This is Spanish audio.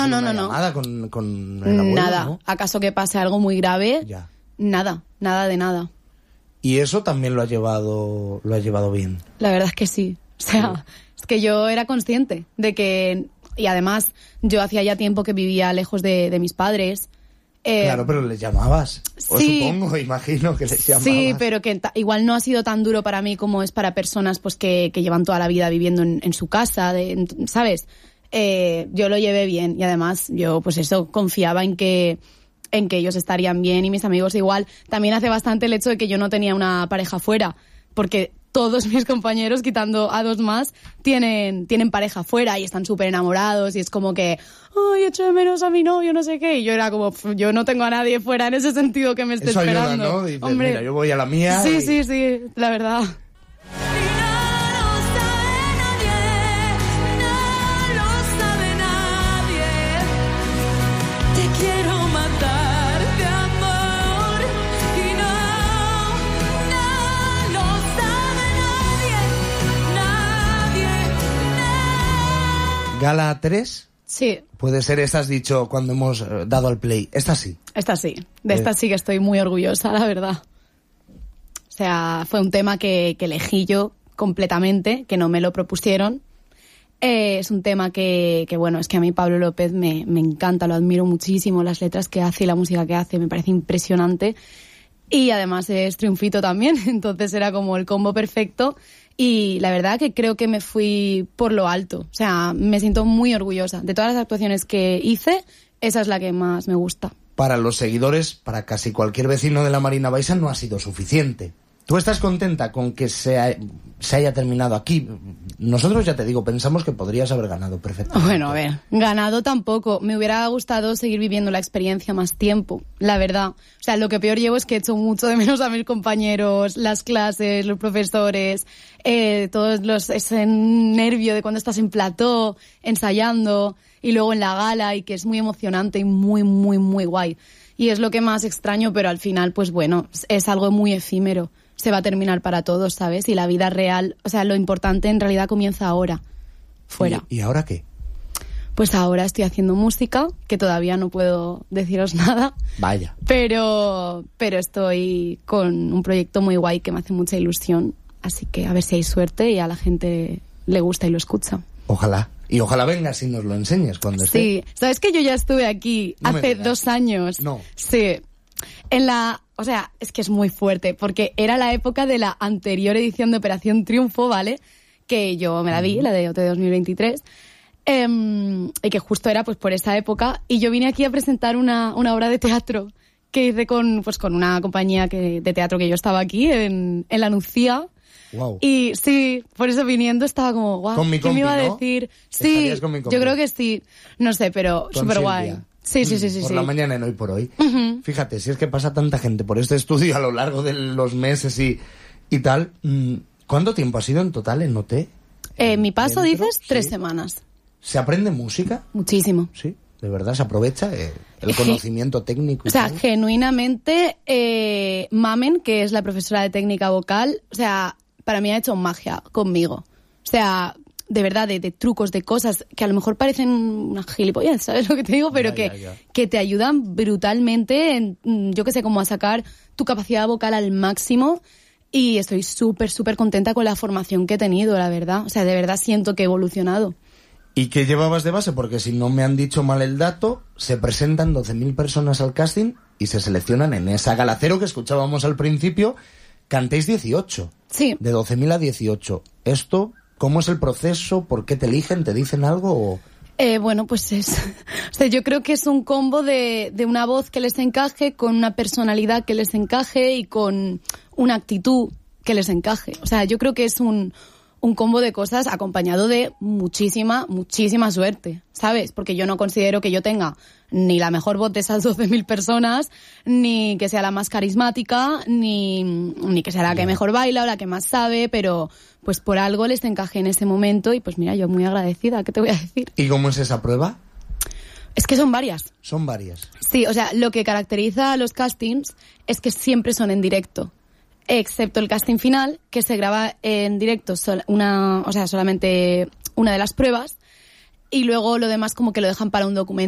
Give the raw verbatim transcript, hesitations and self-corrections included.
Ah, no, una no, no. llamada con, con el abuelo, Nada. ¿no? ¿Acaso que pase algo muy grave? Ya. Nada, nada de nada. Y eso también lo ha llevado, lo ha llevado bien. La verdad es que sí. O sea, sí. Es que yo era consciente de que... Y además, yo hacía ya tiempo que vivía lejos de, de mis padres. Eh, claro, pero les llamabas. O sí, supongo, imagino que les llamabas. Sí, pero que ta- igual no ha sido tan duro para mí como es para personas pues que, que llevan toda la vida viviendo en, en su casa, de, en, ¿sabes? Eh, yo lo llevé bien y además yo pues eso confiaba en que en que ellos estarían bien y mis amigos igual. También hace bastante el hecho de que yo no tenía una pareja fuera, porque todos mis compañeros, quitando a dos más, tienen, tienen pareja fuera y están súper enamorados y es como que, ay, echo de menos a mi novio, no sé qué. Y yo era como, yo no tengo a nadie fuera en ese sentido que me esté Eso ayuda, esperando. ¿no? Dices, Hombre, mira, yo voy a la mía. Sí, y... sí, sí, la verdad. Gala tres. Sí. Puede ser, esta has dicho cuando hemos eh, dado al play. Esta sí. Esta sí. De esta Eh. sí que estoy muy orgullosa, la verdad. O sea, fue un tema que, que elegí yo completamente, que no me lo propusieron. Eh, es un tema que, que, bueno, es que a mí Pablo López me, me encanta, lo admiro muchísimo, las letras que hace y la música que hace, me parece impresionante. Y además es triunfito también, entonces era como el combo perfecto. Y la verdad que creo que me fui por lo alto. O sea, me siento muy orgullosa. De todas las actuaciones que hice, esa es la que más me gusta. Para los seguidores, para casi cualquier vecino de la Marina Baixa, no ha sido suficiente. ¿Tú estás contenta con que se, ha, se haya terminado aquí? Nosotros, ya te digo, pensamos que podrías haber ganado perfectamente. Bueno, a ver, ganado tampoco. Me hubiera gustado seguir viviendo la experiencia más tiempo, la verdad. O sea, lo que peor llevo es que he hecho mucho de menos a mis compañeros, las clases, los profesores, eh, todos los, ese nervio de cuando estás en plató, ensayando, y luego en la gala, y que es muy emocionante y muy, muy, muy guay. Y es lo que más extraño, pero al final, pues bueno, es algo muy efímero. Se va a terminar para todos, ¿sabes? Y la vida real, o sea, lo importante en realidad comienza ahora, fuera. ¿Y, y ahora qué? Pues ahora estoy haciendo música, que todavía no puedo deciros nada. Vaya. Pero, pero estoy con un proyecto muy guay que me hace mucha ilusión. Así que a ver si hay suerte y a la gente le gusta y lo escucha. Ojalá. Y ojalá vengas y nos lo enseñes cuando esté. Sí. ¿Sabes que yo ya estuve aquí No me hace digas. dos años? No. Sí. En la... O sea, es que es muy fuerte, porque era la época de la anterior edición de Operación Triunfo, ¿vale? Que yo me la vi, la de O T dos mil veintitrés, eh, y que justo era pues por esa época, y yo vine aquí a presentar una, una obra de teatro que hice con, pues, con una compañía que, de teatro que yo estaba aquí, en, en La Nucía. Wow. Y sí, por eso viniendo estaba como, guau, Con mi ¿qué me iba a compi, ¿no? decir? Sí, Estarías con mi compi. yo creo que sí. No sé, pero Con súper guay. Silvia. Sí, sí, sí, sí. Por sí. la mañana en Hoy por Hoy. Uh-huh. Fíjate, si es que pasa tanta gente por este estudio a lo largo de los meses y, y tal. ¿Cuánto tiempo ha sido en total en O T? Eh, mi paso, ¿Dentro? dices, tres Sí. semanas. ¿Se aprende música? Muchísimo. Sí, de verdad, se aprovecha eh, el Je- conocimiento técnico. Y O sea, todo. genuinamente, eh, Mamen, que es la profesora de técnica vocal, o sea, para mí ha hecho magia conmigo. O sea, de verdad, de, de trucos, de cosas que a lo mejor parecen una gilipollas, ¿sabes lo que te digo? Pero Ya, que, ya, ya. que te ayudan brutalmente, en, mm, yo qué sé, como a sacar tu capacidad vocal al máximo. Y estoy súper, súper contenta con la formación que he tenido, la verdad. O sea, de verdad siento que he evolucionado. ¿Y qué llevabas de base? Porque si no me han dicho mal el dato, se presentan doce mil personas al casting y se seleccionan en esa gala cero que escuchábamos al principio. Cantéis dieciocho. Sí. De doce mil a dieciocho. ¿Esto cómo es el proceso? ¿Por qué te eligen? ¿Te dicen algo? O... Eh, bueno, pues es... O sea, yo creo que es un combo de, de una voz que les encaje, con una personalidad que les encaje y con una actitud que les encaje. O sea, yo creo que es un, un combo de cosas acompañado de muchísima, muchísima suerte, ¿sabes? Porque yo no considero que yo tenga ni la mejor voz de esas doce mil personas, ni que sea la más carismática, ni, ni que sea la que mejor baila o la que más sabe, pero pues por algo les encajé en ese momento y pues mira, yo muy agradecida, ¿qué te voy a decir? ¿Y cómo es esa prueba? Es que son varias. Son varias. Sí, o sea, lo que caracteriza a los castings es que siempre son en directo, excepto el casting final, que se graba en directo sol- una, o sea, solamente una de las pruebas, y luego lo demás como que lo dejan para un documento.